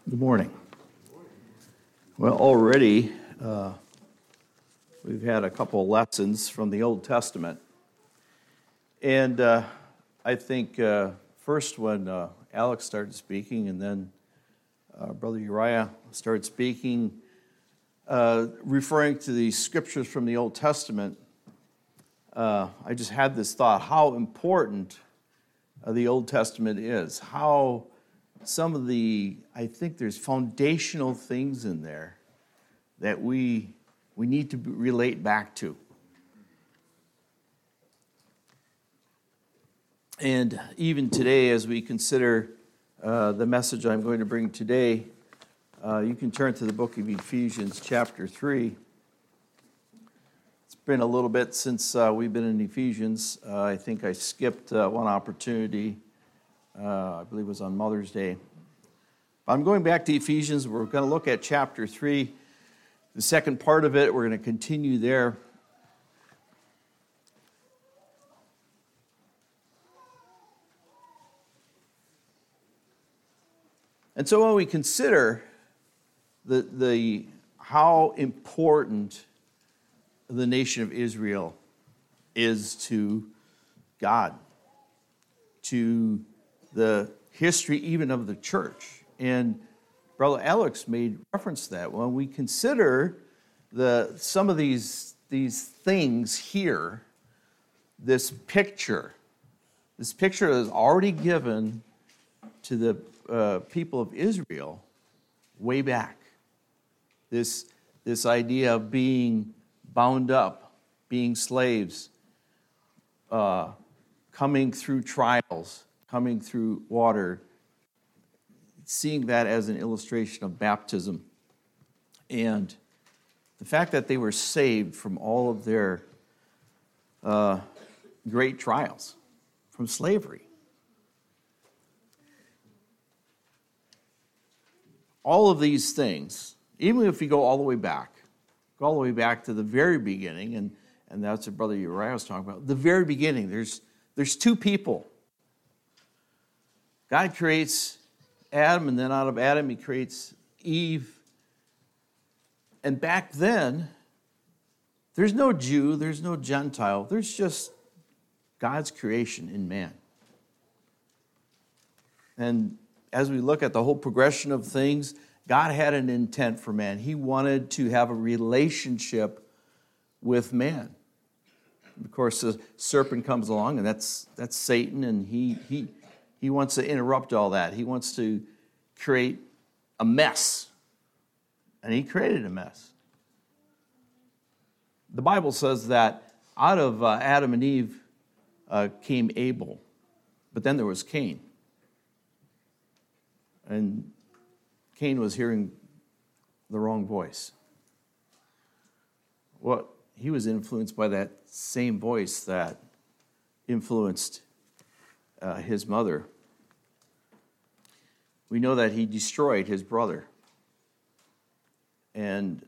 Good morning. Well, already we've had a couple of lessons from the Old Testament. And I think first when Alex started speaking and then Brother Uriah started speaking, referring to the scriptures from the Old Testament, I just had this thought, how important the Old Testament is, how some of I think there's foundational things in there that we need to relate back to. And even today, as we consider the message I'm going to bring today, you can turn to the book of Ephesians chapter 3. It's been a little bit since we've been in Ephesians. I think I skipped one opportunity. I believe it was on Mother's Day. But I'm going back to Ephesians. We're going to look at chapter 3. The second part of it, we're going to continue there. And so when we consider the how important the nation of Israel is to God, to the history even of the church. And Brother Alex made reference to that. When we consider some of these things here, this picture is already given to the people of Israel way back. This idea of being bound up, being slaves, coming through trials, coming through water, seeing that as an illustration of baptism. And the fact that they were saved from all of their great trials, from slavery. All of these things, even if we go all the way back to the very beginning, and that's what Brother Uriah was talking about, the very beginning, there's two people. God creates Adam, and then out of Adam he creates Eve. And back then, there's no Jew, there's no Gentile, there's just God's creation in man. And as we look at the whole progression of things, God had an intent for man. He wanted to have a relationship with man. Of course, the serpent comes along, and that's Satan, and he wants to interrupt all that. He wants to create a mess. And he created a mess. The Bible says that out of Adam and Eve came Abel. But then there was Cain. And Cain was hearing the wrong voice. Well, he was influenced by that same voice that influenced his mother. We know that he destroyed his brother. And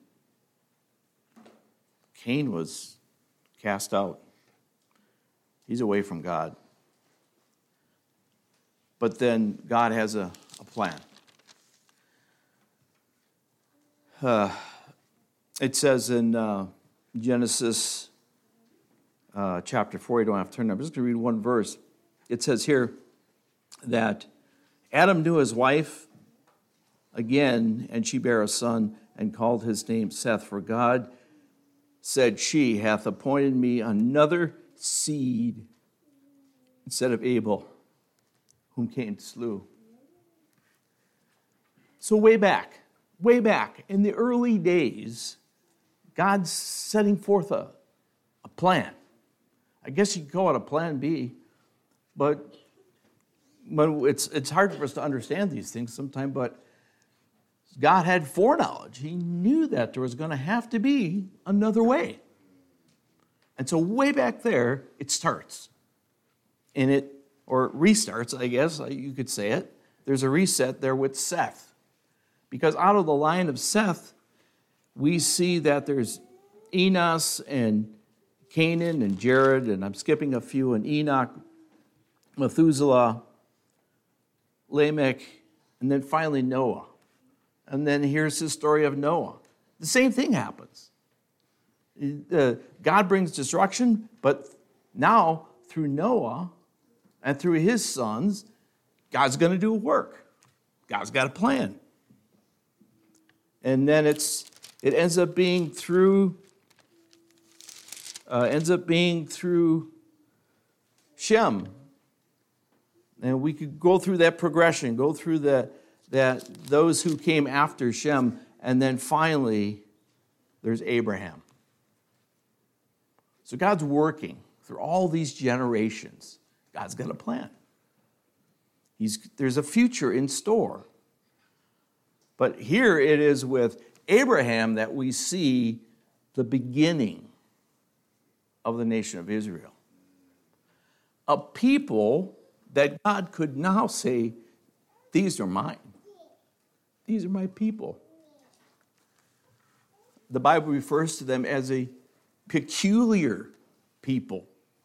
Cain was cast out. He's away from God. But then God has a plan. It says in Genesis chapter 4, you don't have to turn there. I'm just going to read one verse. It says here that Adam knew his wife again, and she bare a son, and called his name Seth. For God said, she hath appointed me another seed instead of Abel, whom Cain slew. So way back, in the early days, God's setting forth a plan. I guess you could call it a plan B, but it's hard for us to understand these things sometimes, but God had foreknowledge. He knew that there was going to have to be another way. And so way back there, it starts. Or restarts, I guess, you could say it. There's a reset there with Seth. Because out of the line of Seth, we see that there's Enos and Canaan and Jared, and I'm skipping a few, and Enoch, Methuselah, Lamech, and then finally Noah. And then here's the story of Noah. The same thing happens. God brings destruction, but now through Noah and through his sons, God's going to do a work. God's got a plan. And then it ends up being through Shem. And we could go through that progression, go through those who came after Shem, and then finally there's Abraham. So God's working through all these generations. God's got a plan. There's a future in store. But here it is with Abraham that we see the beginning of the nation of Israel. A people that God could now say, these are mine. These are my people. The Bible refers to them as a peculiar people.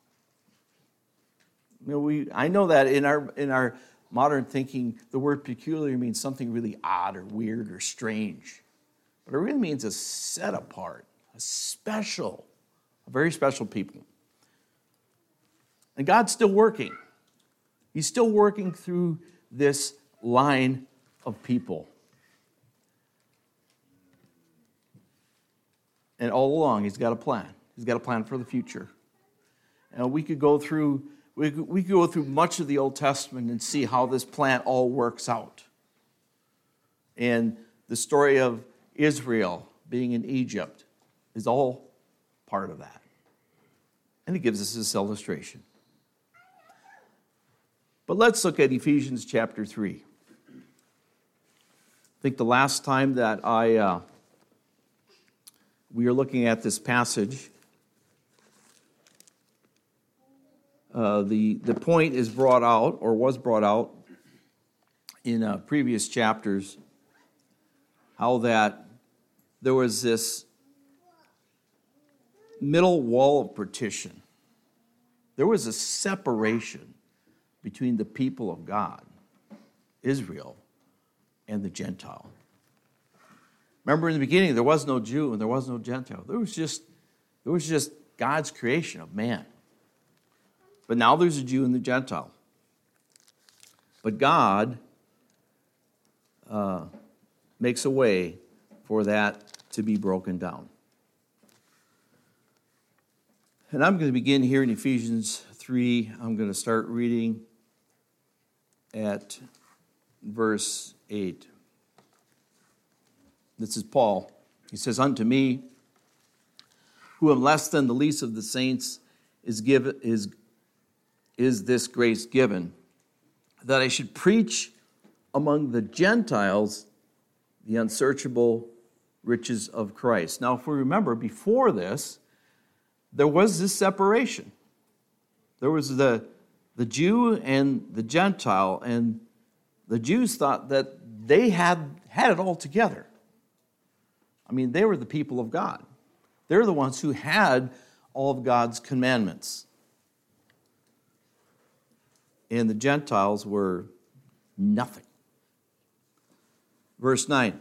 I know that in our modern thinking, the word peculiar means something really odd or weird or strange. But it really means a set apart, a very special people. And God's still working. He's still working through this line of people. And all along, he's got a plan. He's got a plan for the future. And we could go through much of the Old Testament and see how this plan all works out. And the story of Israel being in Egypt is all part of that. And he gives us this illustration. But let's look at Ephesians chapter 3. I think the last time that we are looking at this passage, the point is brought out, or was brought out, in previous chapters, how that there was this middle wall of partition. There was a separation between the people of God, Israel, and the Gentile. Remember in the beginning, there was no Jew and there was no Gentile. There was just God's creation of man. But now there's a Jew and the Gentile. But God makes a way for that to be broken down. And I'm going to begin here in Ephesians 3. I'm going to start reading at verse 8. This is Paul. He says, "Unto me, who am less than the least of the saints, is this grace given, that I should preach among the Gentiles the unsearchable riches of Christ." Now, if we remember, before this, there was this separation. There was the Jew and the Gentile, and the Jews thought that they had it all together. I mean, they were the people of God. They're the ones who had all of God's commandments. And the Gentiles were nothing. Verse 9.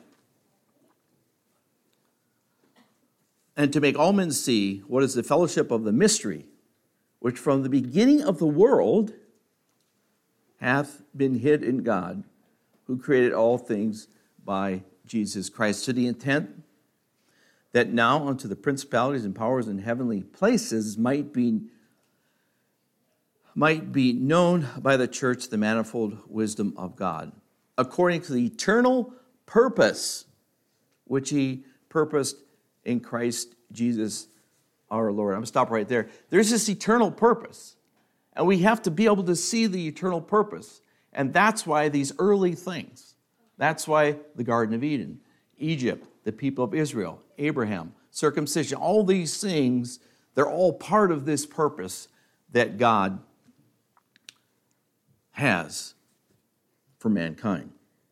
"And to make all men see what is the fellowship of the mystery, which from the beginning of the world hath been hid in God, who created all things by Jesus Christ, to the intent that now unto the principalities and powers in heavenly places might be known by the church the manifold wisdom of God, according to the eternal purpose which he purposed in Christ Jesus our Lord." I'm going to stop right there. There's this eternal purpose, and we have to be able to see the eternal purpose. And that's why these early things, that's why the Garden of Eden, Egypt, the people of Israel, Abraham, circumcision, all these things, they're all part of this purpose that God has for mankind.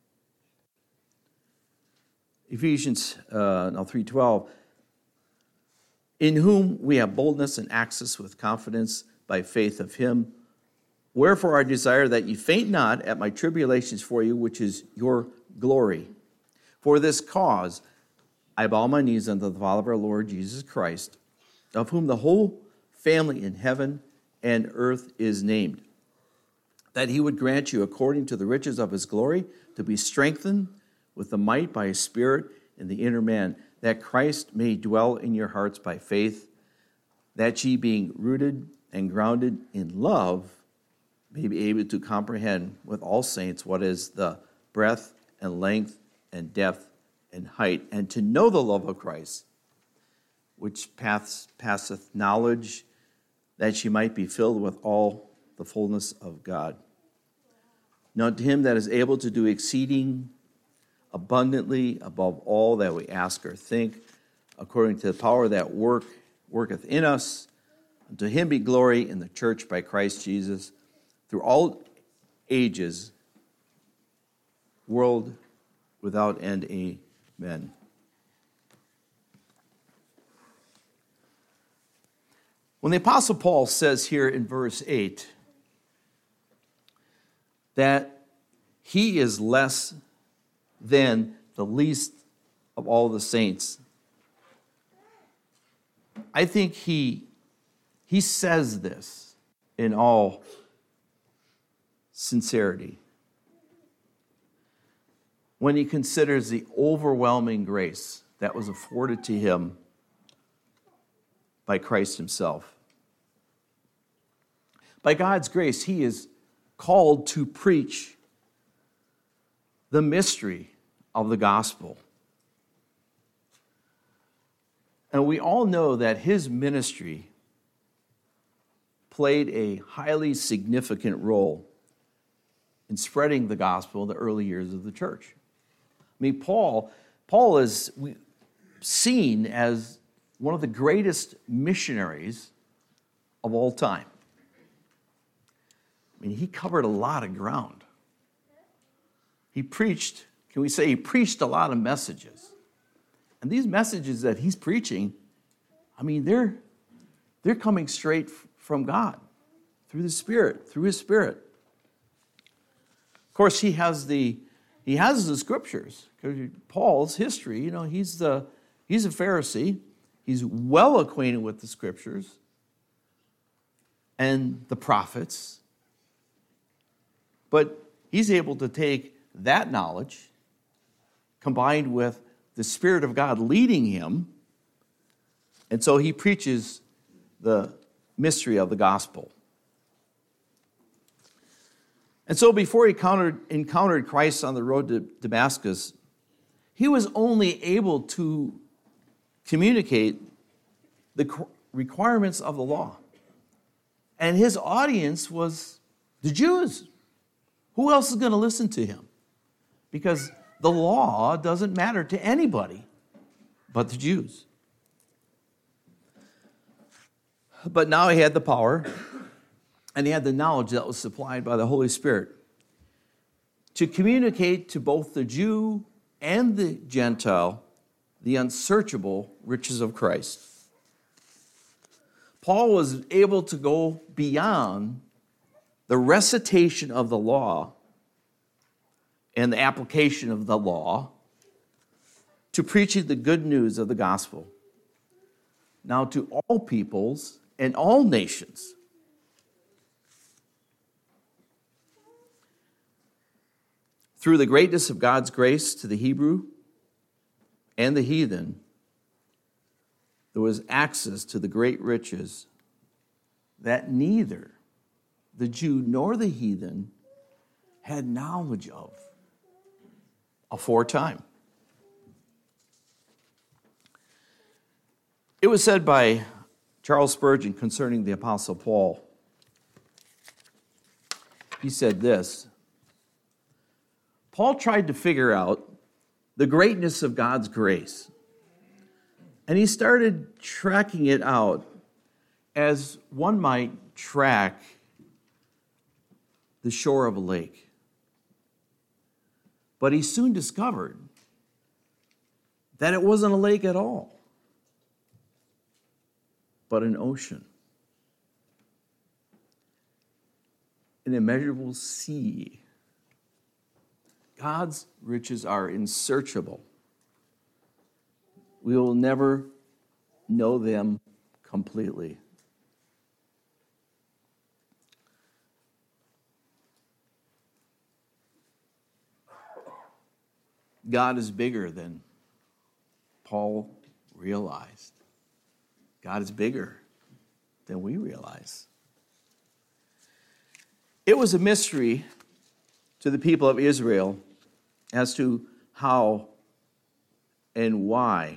Ephesians 3:12, "In whom we have boldness and access with confidence by faith of him. Wherefore I desire that ye faint not at my tribulations for you, which is your glory. For this cause I bow my knees unto the Father of our Lord Jesus Christ, of whom the whole family in heaven and earth is named, that he would grant you, according to the riches of his glory, to be strengthened with the might by his Spirit in the inner man, that Christ may dwell in your hearts by faith, that ye, being rooted and grounded in love, may be able to comprehend with all saints what is the breadth and length and depth and height, and to know the love of Christ, which passeth knowledge, that ye might be filled with all the fullness of God. Now to him that is able to do exceeding abundantly above all that we ask or think, according to the power that worketh in us, unto him be glory in the church by Christ Jesus, through all ages, world without end. Amen. When the Apostle Paul says here in verse 8 that he is less than the least of all the saints, I think he says this in all sincerity when he considers the overwhelming grace that was afforded to him by Christ himself. By God's grace, he is called to preach the mystery of the gospel. And we all know that his ministry played a highly significant role in spreading the gospel in the early years of the church. I mean, Paul is seen as one of the greatest missionaries of all time. I mean, he covered a lot of ground. He preached a lot of messages. And these messages that he's preaching, I mean, they're coming straight from God, through his Spirit. Of course, he has the scriptures. Because Paul's history, he's a Pharisee. He's well acquainted with the scriptures and the prophets. But he's able to take that knowledge, combined with the Spirit of God leading him, and so he preaches the mystery of the gospel. And so before he encountered Christ on the road to Damascus, he was only able to communicate the requirements of the law. And his audience was the Jews. Who else is going to listen to him? Because the law doesn't matter to anybody but the Jews. But now he had the power and he had the knowledge that was supplied by the Holy Spirit to communicate to both the Jew and the Gentile the unsearchable riches of Christ. Paul was able to go beyond the recitation of the law and the application of the law to preaching the good news of the gospel. Now to all peoples and all nations. Through the greatness of God's grace to the Hebrew and the heathen, there was access to the great riches that neither the Jew nor the heathen had knowledge of aforetime. It was said by Charles Spurgeon concerning the Apostle Paul. He said this: Paul tried to figure out the greatness of God's grace, and he started tracking it out as one might track the shore of a lake. But he soon discovered that it wasn't a lake at all, but an ocean, an immeasurable sea. God's riches are unsearchable. we will never know them completely. God is bigger than Paul realized. God is bigger than we realize. It was a mystery to the people of Israel as to how and why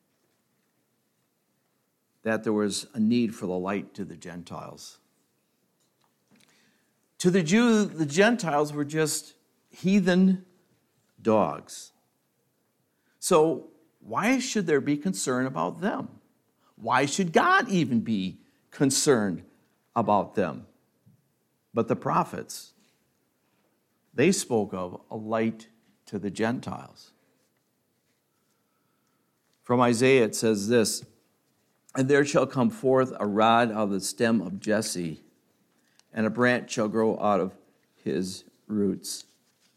that there was a need for the light to the Gentiles. To the Jew, the Gentiles were just heathen dogs. So why should there be concern about them? Why should God even be concerned about them? But the prophets, they spoke of a light to the Gentiles. From Isaiah it says this, "And there shall come forth a rod out of the stem of Jesse, and a branch shall grow out of his roots.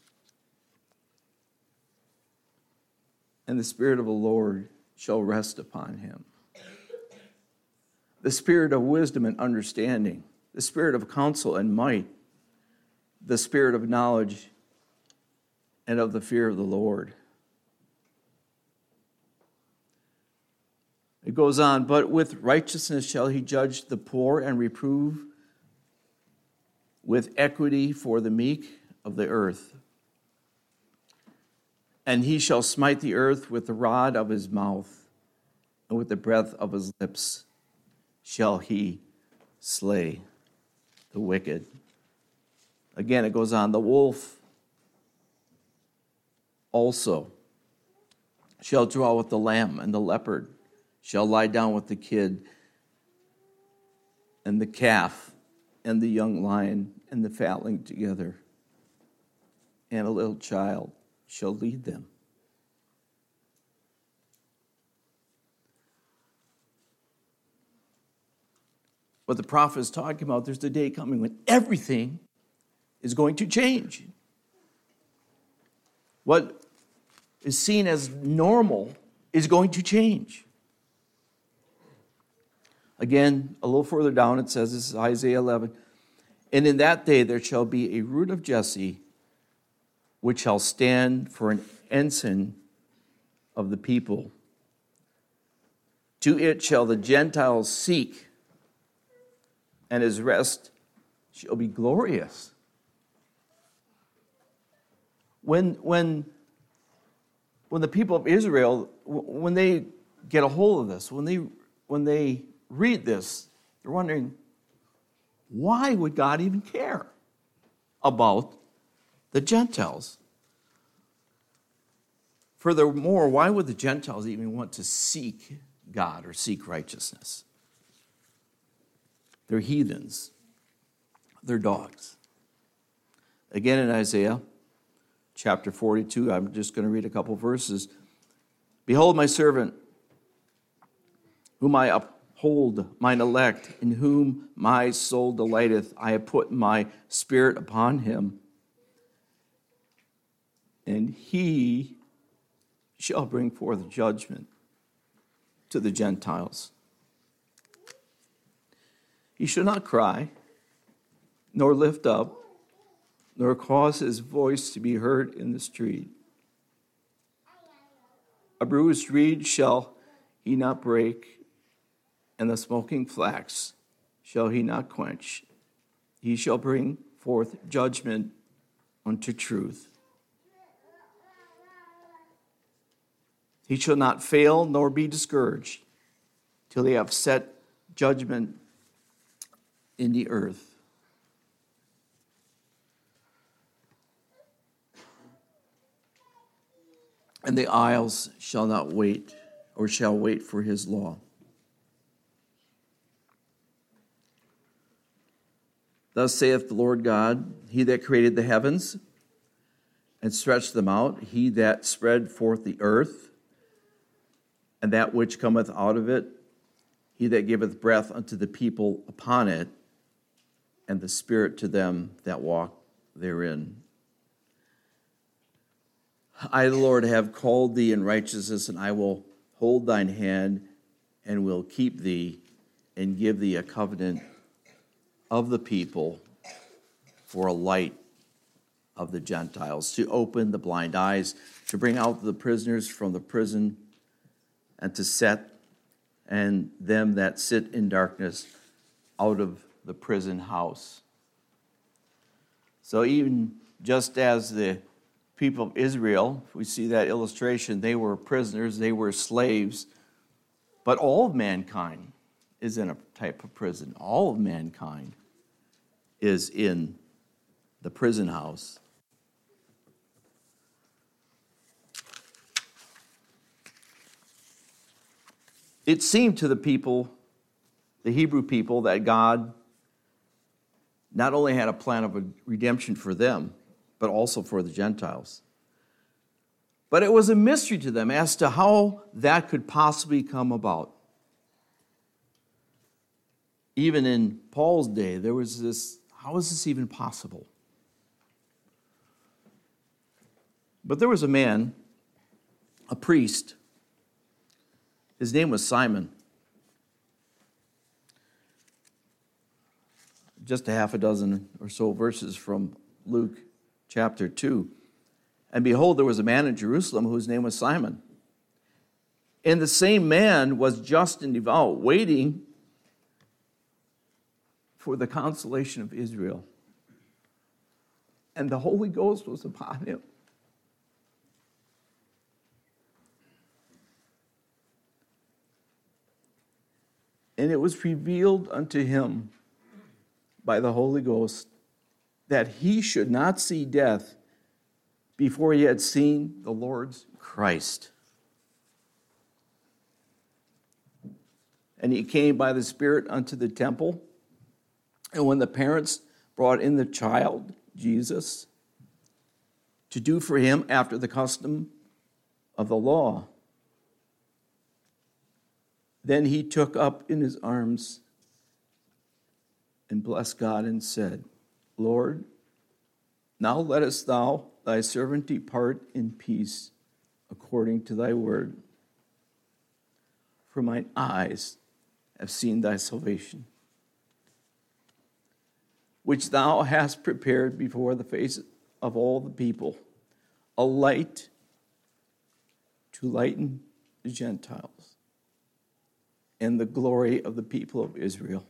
And the Spirit of the Lord shall rest upon him. The Spirit of wisdom and understanding, the Spirit of counsel and might, the Spirit of knowledge and of the fear of the Lord." It goes on, "But with righteousness shall he judge the poor and reprove with equity for the meek of the earth. And he shall smite the earth with the rod of his mouth, and with the breath of his lips shall he slay the wicked." Again, it goes on, "The wolf also shall dwell with the lamb, and the leopard shall lie down with the kid, and the calf, and the young lion, and the fatling together, and a little child shall lead them." What the prophet is talking about, there's a day coming when everything is going to change. What is seen as normal is going to change. Again, a little further down, it says, this is Isaiah 11, "And in that day there shall be a root of Jesse, which shall stand for an ensign of the people. To it shall the Gentiles seek, and his rest shall be glorious." When the people of Israel, when they get a hold of this, when they read this, they're wondering, why would God even care about the Gentiles? Furthermore, why would the Gentiles even want to seek God or seek righteousness? They're heathens. They're dogs. Again in Isaiah chapter 42, I'm just going to read a couple verses. "Behold my servant, whom I uphold, mine elect, in whom my soul delighteth. I have put my spirit upon him, and he shall bring forth judgment to the Gentiles. He shall not cry, nor lift up, nor cause his voice to be heard in the street. A bruised reed shall he not break, and the smoking flax shall he not quench. He shall bring forth judgment unto truth. He shall not fail nor be discouraged till he have set judgment in the earth. And the isles shall not wait, or shall wait for his law. Thus saith the Lord God, he that created the heavens and stretched them out, he that spread forth the earth, and that which cometh out of it, he that giveth breath unto the people upon it, and the spirit to them that walk therein. I, the Lord, have called thee in righteousness, and I will hold thine hand and will keep thee and give thee a covenant of the people for a light of the Gentiles, to open the blind eyes, to bring out the prisoners from the prison, and to set and them that sit in darkness out of the prison house. So even just as the people of Israel, we see that illustration, they were prisoners, they were slaves, but all of mankind is in a type of prison. All of mankind is in the prison house. It seemed to the people, the Hebrew people, that God not only had a plan of redemption for them, but also for the Gentiles. But it was a mystery to them as to how that could possibly come about. Even in Paul's day, there was this, how is this even possible? But there was a man, a priest. His name was Simon. Just a half a dozen or so verses from Luke chapter 2. And behold, there was a man in Jerusalem whose name was Simon. And the same man was just and devout, waiting for the consolation of Israel. And the Holy Ghost was upon him. And it was revealed unto him by the Holy Ghost that he should not see death before he had seen the Lord's Christ. And he came by the Spirit unto the temple. And when the parents brought in the child, Jesus, to do for him after the custom of the law, then he took up in his arms and blessed God and said, Lord, now lettest thou thy servant depart in peace according to thy word. For mine eyes have seen thy salvation, which thou hast prepared before the face of all the people, a light to lighten the Gentiles and the glory of the people of Israel.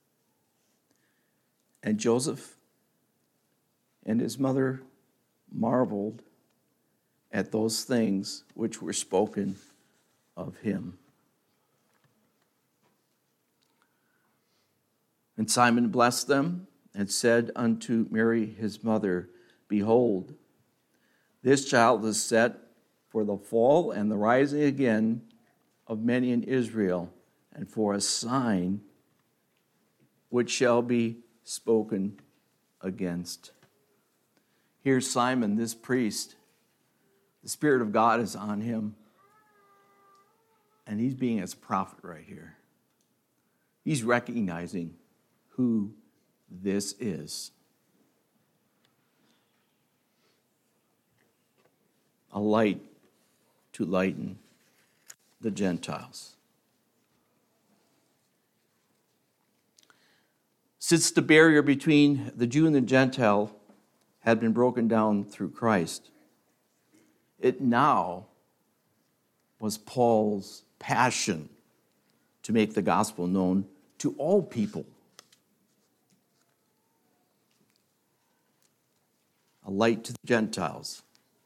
And Joseph and his mother marveled at those things which were spoken of him. And Simon blessed them and said unto Mary his mother, Behold, this child is set for the fall and the rising again of many in Israel, and for a sign which shall be spoken against. Here's Simon, this priest. The Spirit of God is on him, and he's being his prophet right here. He's recognizing who this is. A light to lighten the Gentiles. Since the barrier between the Jew and the Gentile had been broken down through Christ, it now was Paul's passion to make the gospel known to all people. A light to the Gentiles.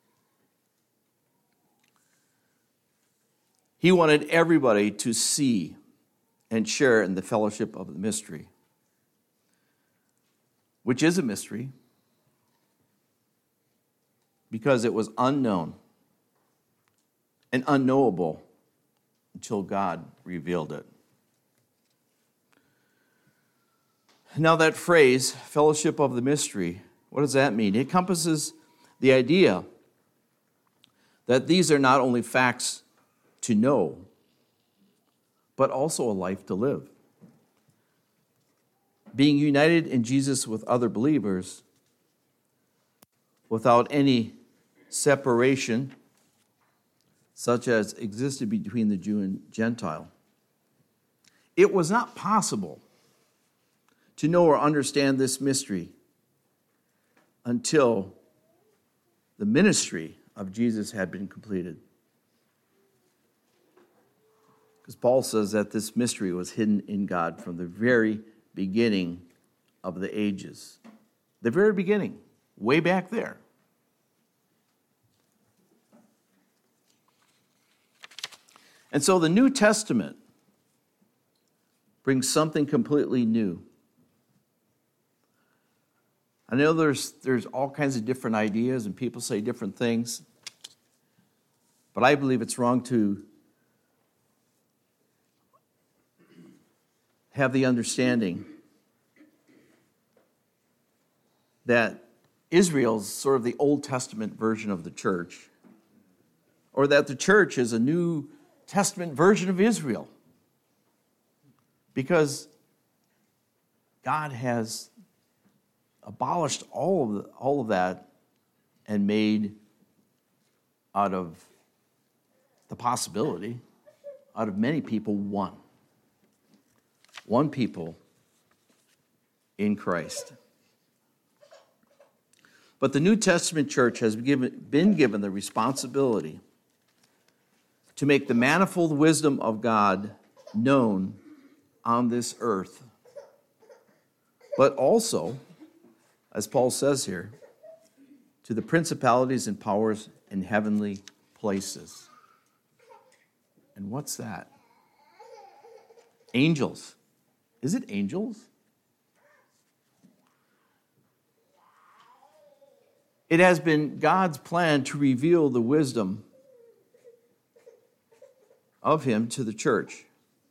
He wanted everybody to see and share in the fellowship of the mystery, which is a mystery because it was unknown and unknowable until God revealed it. Now that phrase, fellowship of the mystery, what does that mean? It encompasses the idea that these are not only facts to know, but also a life to live. Being united in Jesus with other believers without any separation such as existed between the Jew and Gentile. It was not possible to know or understand this mystery until the ministry of Jesus had been completed. Because Paul says that this mystery was hidden in God from the very beginning of the ages. The very beginning, way back there. And so the New Testament brings something completely new. I know there's all kinds of different ideas and people say different things, but I believe it's wrong to have the understanding that Israel's sort of the Old Testament version of the church, or that the church is a New Testament version of Israel. Because God has abolished all of that and made out of the possibility, out of many people, one. One people in Christ. But the New Testament church has been given the responsibility to make the manifold wisdom of God known on this earth. But also, as Paul says here, to the principalities and powers in heavenly places. And what's that? Angels. Is it angels? It has been God's plan to reveal the wisdom of him to the church.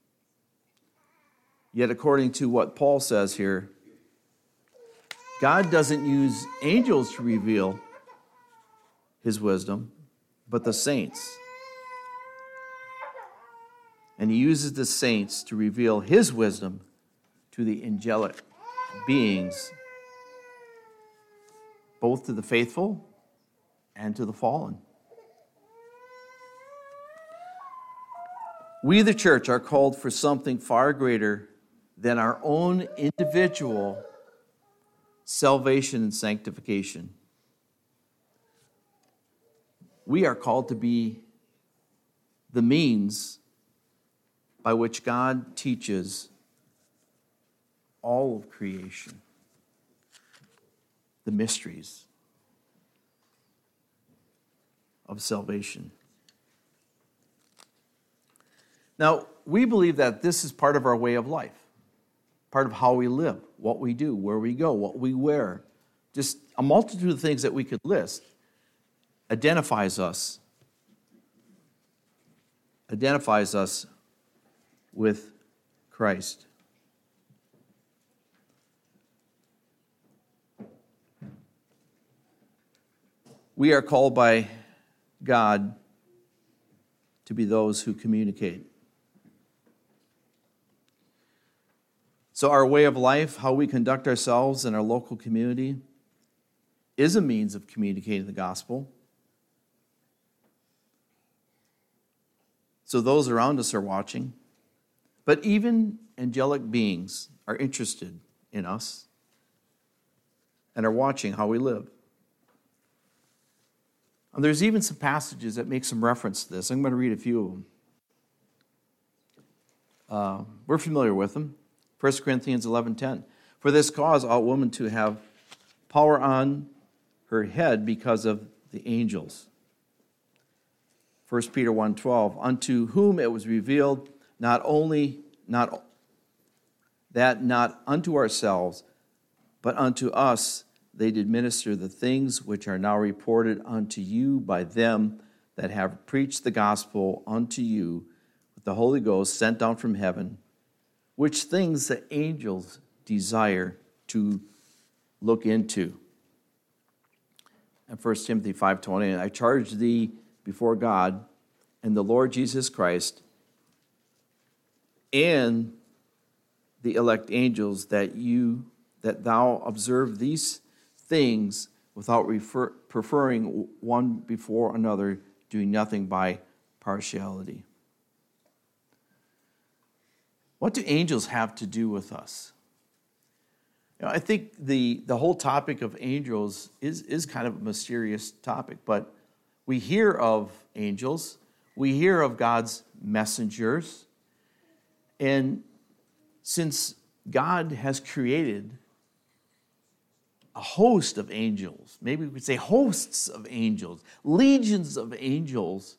Yet according to what Paul says here, God doesn't use angels to reveal his wisdom, but the saints. And he uses the saints to reveal his wisdom to the angelic beings, both to the faithful and to the fallen. We, the church, are called for something far greater than our own individual salvation and sanctification. We are called to be the means by which God teaches all of creation, the mysteries of salvation. Now, we believe that this is part of our way of life, part of how we live, what we do, where we go, what we wear. Just a multitude of things that we could list identifies us with Christ. We are called by God to be those who communicate. So our way of life, how we conduct ourselves in our local community, is a means of communicating the gospel. So those around us are watching. But even angelic beings are interested in us and are watching how we live. And there's even some passages that make some reference to this. I'm going to read a few of them. We're familiar with them. 1 Corinthians 11:10. For this cause ought woman to have power on her head because of the angels. 1 Peter 1:12. Unto whom it was revealed not unto ourselves, but unto us they did minister the things which are now reported unto you by them that have preached the gospel unto you with the Holy Ghost sent down from heaven, which things the angels desire to look into. And 1 Timothy 5:20, I charge thee before God and the Lord Jesus Christ and the elect angels that thou observe these things without preferring one before another, doing nothing by partiality. What do angels have to do with us? I think the whole topic of angels is kind of a mysterious topic, but we hear of angels, we hear of God's messengers, and since God has created a host of angels, maybe we could say hosts of angels, legions of angels,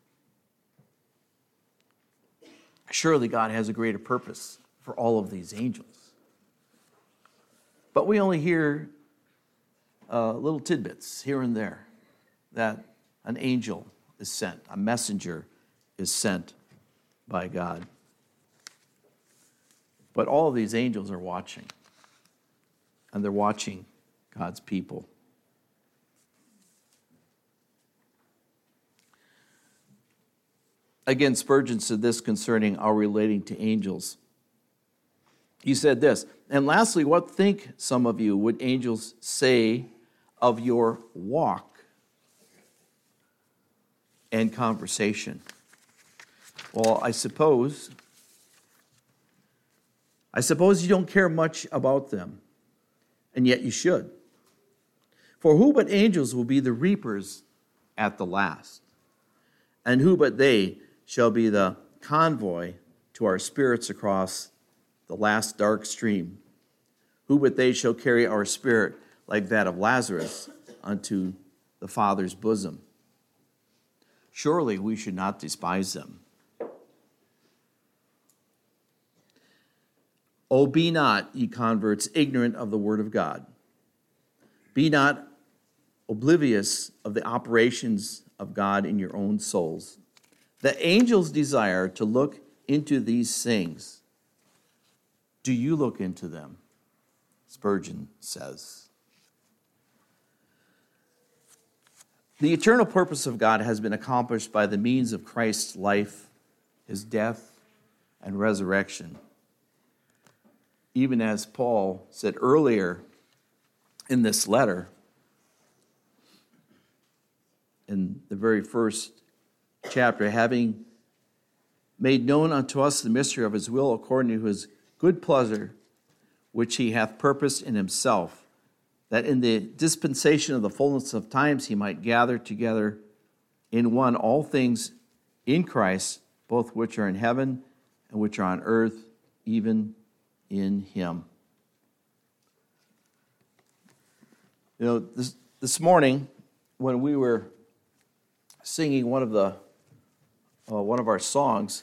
surely God has a greater purpose for all of these angels. But we only hear little tidbits here and there that an angel is sent, a messenger is sent by God. But all of these angels are watching, and they're watching God's people. Again, Spurgeon said this concerning our relating to angels. He said this, and lastly, what think some of you would angels say of your walk and conversation? Well, I suppose you don't care much about them, and yet you should. For who but angels will be the reapers at the last? And who but they shall be the convoy to our spirits across the last dark stream? Who but they shall carry our spirit like that of Lazarus unto the Father's bosom? Surely we should not despise them. O be not, ye converts, ignorant of the word of God. Be not oblivious of the operations of God in your own souls. The angels desire to look into these things. Do you look into them? Spurgeon says. The eternal purpose of God has been accomplished by the means of Christ's life, his death, and resurrection. Even as Paul said earlier in this letter, in the very first chapter, having made known unto us the mystery of his will according to his good pleasure, which he hath purposed in himself, that in the dispensation of the fullness of times he might gather together in one all things in Christ, both which are in heaven and which are on earth, even in him. You know, this morning when we were singing one of our songs,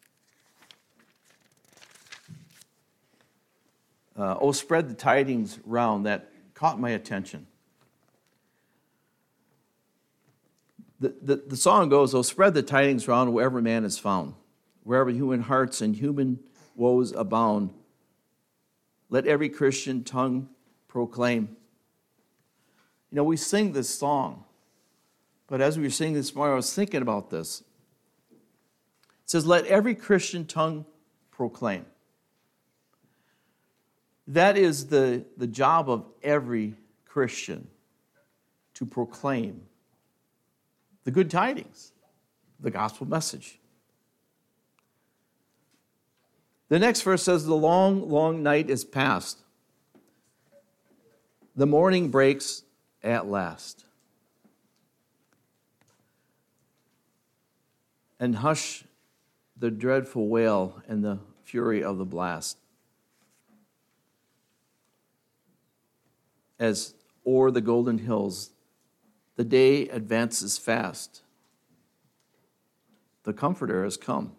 "Oh, Spread the Tidings Round," that caught my attention. The song goes, "Oh, spread the tidings round wherever man is found, wherever human hearts and human woes abound. Let every Christian tongue proclaim." You know, we sing this song, but as we were singing this morning, I was thinking about this. It says, let every Christian tongue proclaim. That is the job of every Christian, to proclaim the good tidings, the gospel message. The next verse says, the long, long night is past. The morning breaks at last. And hush the dreadful wail and the fury of the blast. As o'er the golden hills the day advances fast, the Comforter has come.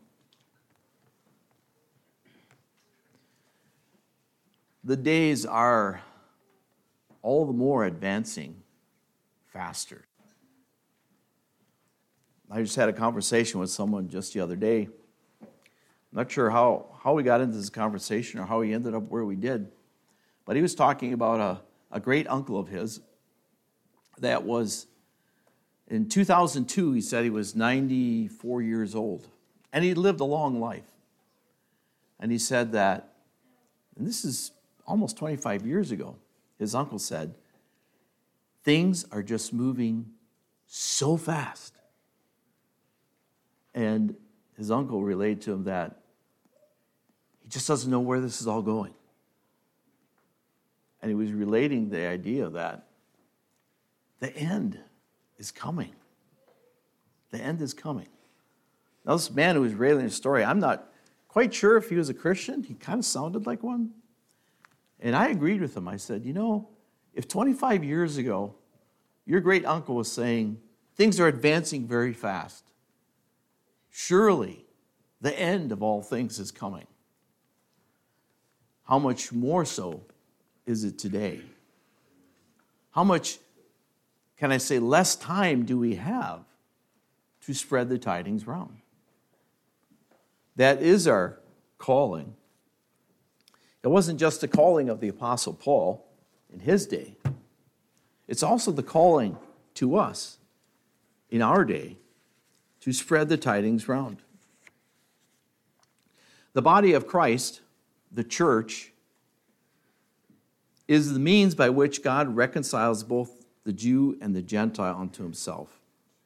The days are all the more advancing faster. I just had a conversation with someone just the other day. I'm not sure how we got into this conversation or how we ended up where we did, but he was talking about a great uncle of his that was, in 2002, he said he was 94 years old, and he lived a long life. And he said that, and this is almost 25 years ago, his uncle said, things are just moving so fast. And his uncle relayed to him that he just doesn't know where this is all going. And he was relating the idea that the end is coming. The end is coming. Now, this man who was relaying the story, I'm not quite sure if he was a Christian. He kind of sounded like one. And I agreed with him. I said, if 25 years ago, your great uncle was saying, things are advancing very fast, surely the end of all things is coming. How much more so is it today? How much, can I say, less time do we have to spread the tidings round? That is our calling. It wasn't just the calling of the Apostle Paul in his day. It's also the calling to us in our day to spread the tidings round. The body of Christ, the church, is the means by which God reconciles both the Jew and the Gentile unto himself.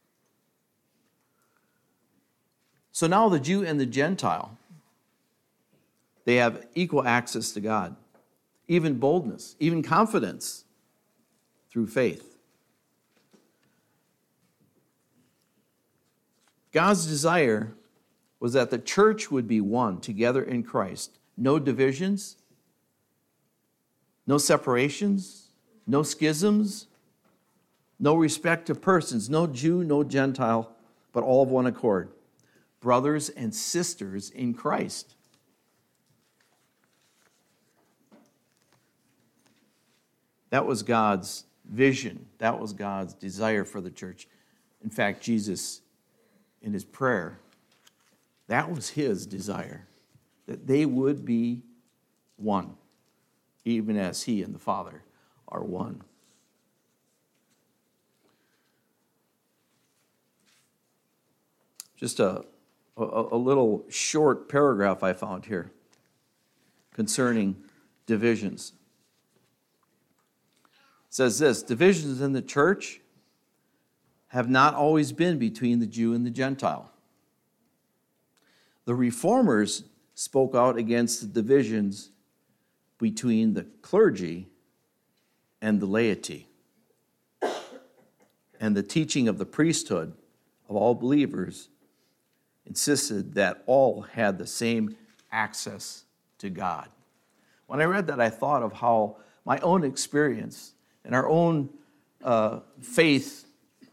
So now the Jew and the Gentile, they have equal access to God, even boldness, even confidence through faith. God's desire was that the church would be one together in Christ. No divisions, no separations, no schisms, no respect to persons, no Jew, no Gentile, but all of one accord. Brothers and sisters in Christ. That was God's vision. That was God's desire for the church. In fact, Jesus, in his prayer, that was his desire, that they would be one, even as he and the Father are one. Just a little short paragraph I found here concerning divisions. It says this: divisions in the church have not always been between the Jew and the Gentile. The reformers spoke out against the divisions between the clergy and the laity, and the teaching of the priesthood of all believers insisted that all had the same access to God. When I read that, I thought of how my own experience and our own faith,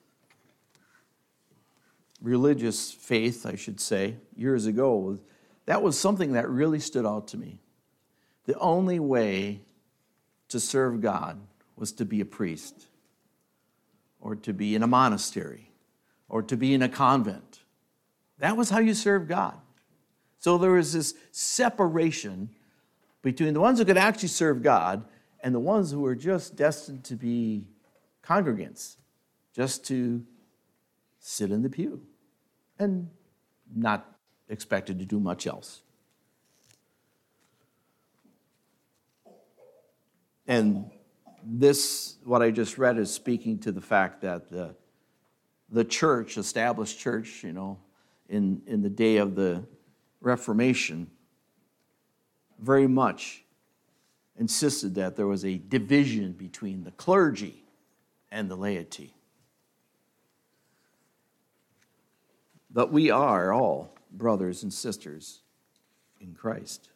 religious faith, I should say, years ago, that was something that really stood out to me. The only way to serve God was to be a priest, or to be in a monastery, or to be in a convent. That was how you served God. So there was this separation between the ones who could actually serve God and the ones who were just destined to be congregants, just to sit in the pew and not expected to do much else. And this, what I just read, is speaking to the fact that the church, established church, in the day of the Reformation, very much insisted that there was a division between the clergy and the laity. But we are all brothers and sisters in Christ.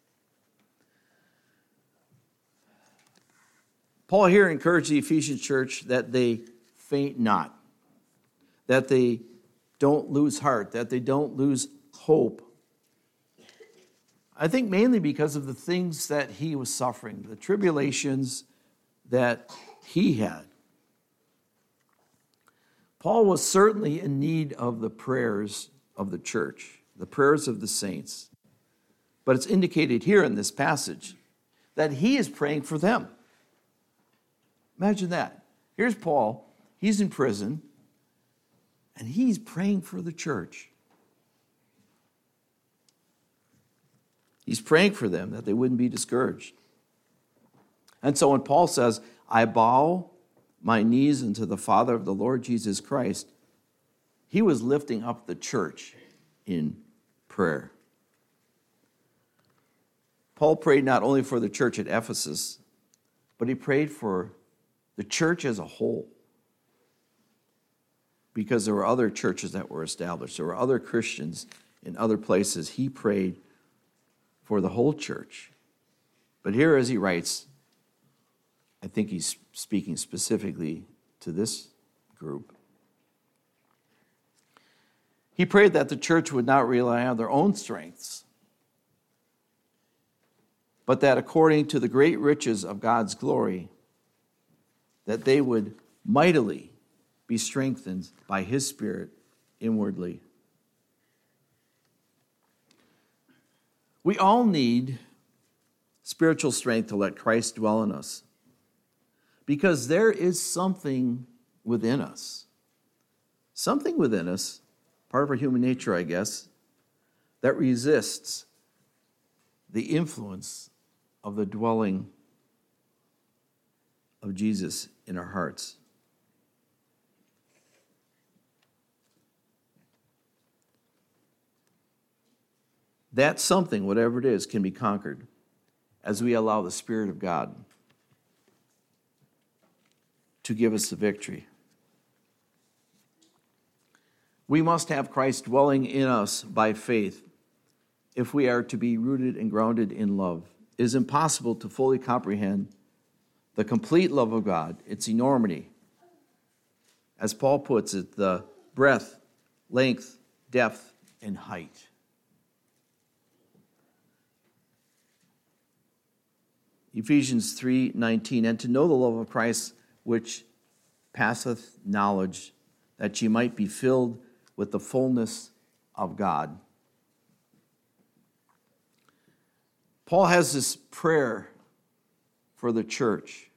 Paul here encouraged the Ephesian church that they faint not, that they don't lose heart, that they don't lose hope. I think mainly because of the things that he was suffering, the tribulations that he had. Paul was certainly in need of the prayers of the church, the prayers of the saints. But it's indicated here in this passage that he is praying for them. Imagine that. Here's Paul. He's in prison, and he's praying for the church. He's praying for them that they wouldn't be discouraged. And so when Paul says, I bow my knees unto the Father of the Lord Jesus Christ, he was lifting up the church. in prayer. Paul prayed not only for the church at Ephesus, but he prayed for the church as a whole, because there were other churches that were established. There were other Christians in other places. He prayed for the whole church. But here, as he writes, I think he's speaking specifically to this group. He prayed that the church would not rely on their own strengths, but that according to the great riches of God's glory, that they would mightily be strengthened by his Spirit inwardly. We all need spiritual strength to let Christ dwell in us, because there is something within us. Something within us, part of our human nature, I guess, that resists the influence of the dwelling of Jesus in our hearts. That something, whatever it is, can be conquered as we allow the Spirit of God to give us the victory. We must have Christ dwelling in us by faith if we are to be rooted and grounded in love. It is impossible to fully comprehend the complete love of God, its enormity. As Paul puts it, the breadth, length, depth, and height. Ephesians 3:19, and to know the love of Christ which passeth knowledge, that ye might be filled with the fullness of God. Paul has this prayer for the church.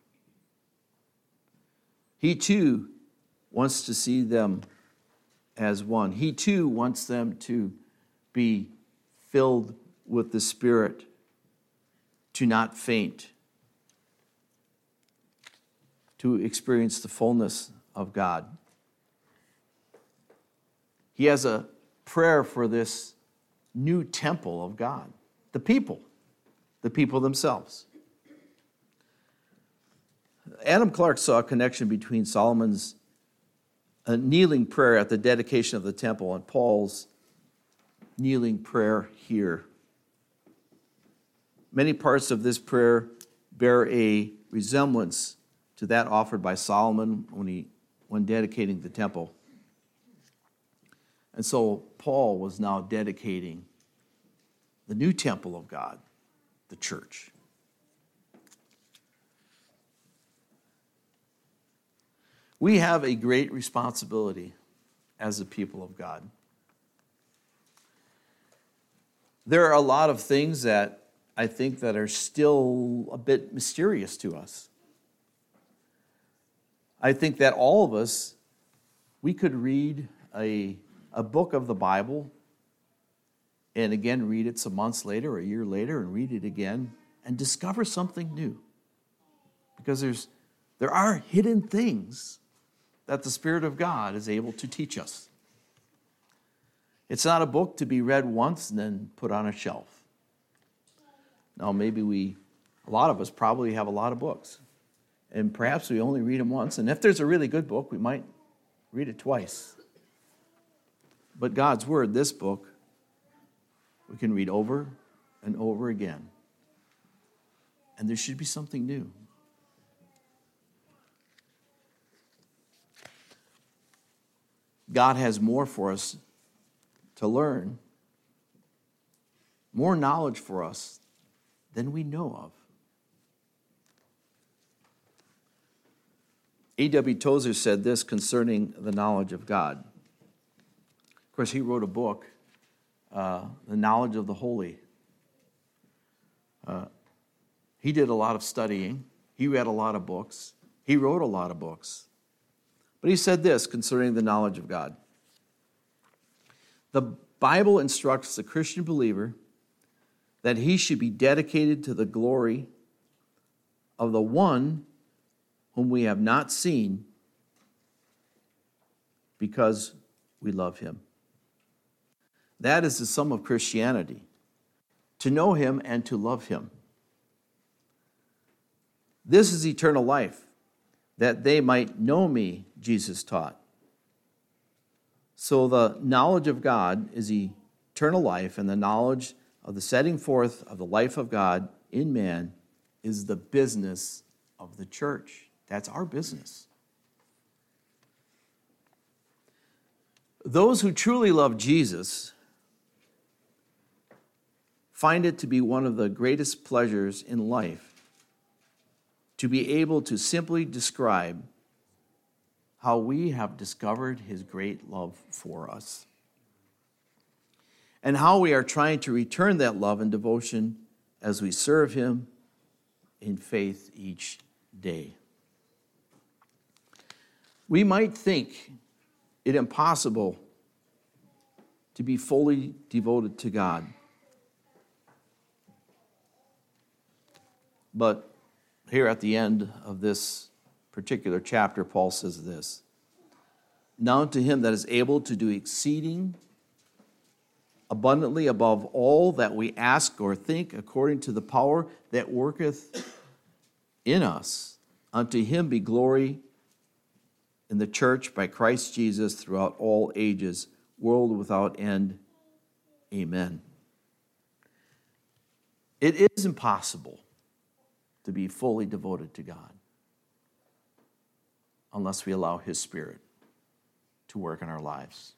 He too wants to see them as one. He too wants them to be filled with the Spirit, to not faint, to experience the fullness of God. He has a prayer for this new temple of God, the people themselves. Adam Clarke saw a connection between Solomon's kneeling prayer at the dedication of the temple and Paul's kneeling prayer here. Many parts of this prayer bear a resemblance to that offered by Solomon when dedicating the temple. And so Paul was now dedicating the new temple of God, the church. We have a great responsibility as the people of God. There are a lot of things that I think that are still a bit mysterious to us. I think that all of us, we could read a book of the Bible and again read it some months later or a year later and read it again and discover something new. Because there are hidden things that the Spirit of God is able to teach us. It's not a book to be read once and then put on a shelf. Now, maybe a lot of us probably have a lot of books. And perhaps we only read them once. And if there's a really good book, we might read it twice. But God's Word, this book, we can read over and over again. And there should be something new. God has more for us to learn, more knowledge for us than we know of. A.W. Tozer said this concerning the knowledge of God. Of course, he wrote a book, The Knowledge of the Holy. He did a lot of studying. He read a lot of books. He wrote a lot of books. But he said this concerning the knowledge of God. The Bible instructs the Christian believer that he should be dedicated to the glory of the one whom we have not seen because we love him. That is the sum of Christianity, to know him and to love him. This is eternal life, that they might know me, Jesus taught. So the knowledge of God is eternal life, and the knowledge of the setting forth of the life of God in man is the business of the church. That's our business. Those who truly love Jesus find it to be one of the greatest pleasures in life to be able to simply describe how we have discovered his great love for us and how we are trying to return that love and devotion as we serve him in faith each day. We might think it impossible to be fully devoted to God. But here at the end of this particular chapter, Paul says this: "Now to him that is able to do exceeding abundantly above all that we ask or think, according to the power that worketh in us, unto him be glory in the church by Christ Jesus throughout all ages, world without end. Amen." It is impossible to be fully devoted to God unless we allow his Spirit to work in our lives.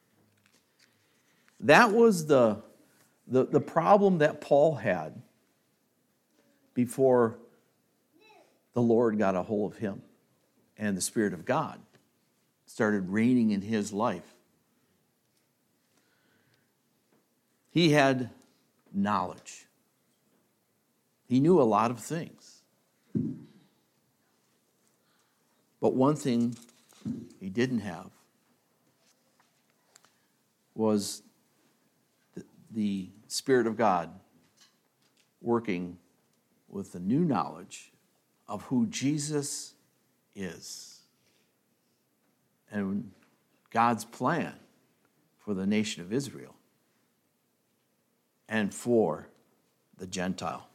That was the problem that Paul had before the Lord got a hold of him and the Spirit of God started reigning in his life. He had knowledge. He knew a lot of things. But one thing he didn't have was the Spirit of God working with the new knowledge of who Jesus is and God's plan for the nation of Israel and for the Gentile.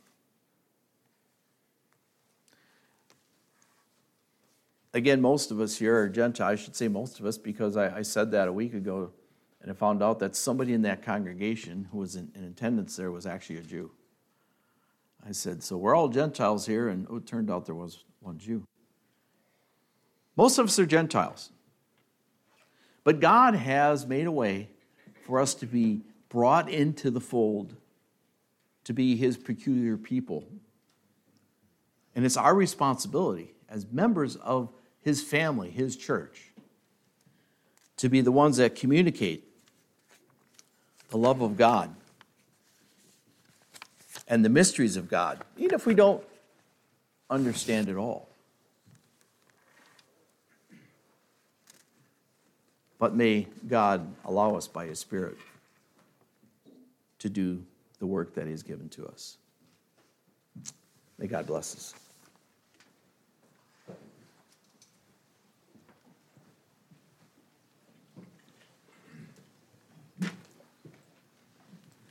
Again, most of us here are Gentile. I should say most of us because I said that a week ago, and I found out that somebody in that congregation who was in attendance there was actually a Jew. I said, so we're all Gentiles here, and it turned out there was one Jew. Most of us are Gentiles. But God has made a way for us to be brought into the fold, to be his peculiar people. And it's our responsibility as members of his family, his church, to be the ones that communicate the love of God and the mysteries of God, even if we don't understand it all. But may God allow us by his Spirit to do the work that he's given to us. May God bless us.